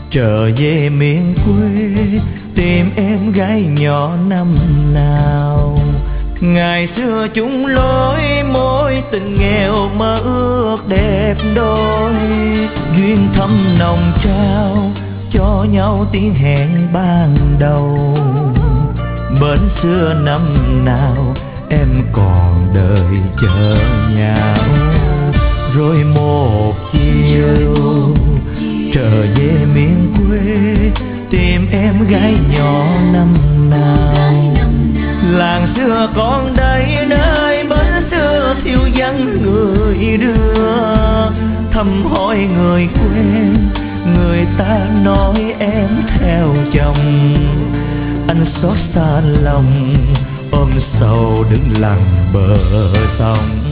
trở về miền quê tìm em gái nhỏ năm nào. Ngày xưa chung lối mối tình nghèo mơ ước đẹp đôi, duyên thắm nồng trao cho nhau tiếng hẹn ban đầu. Bến xưa năm nào em còn đợi chờ nhau, rồi một chiều trở về miền quê tìm em gái nhỏ năm nào. Làng xưa còn đây nơi bến xưa thiếu vắng người đưa, thăm hỏi người quen người ta nói em theo chồng. Anh xót xa lòng ôm sầu đứng lặng bờ sông.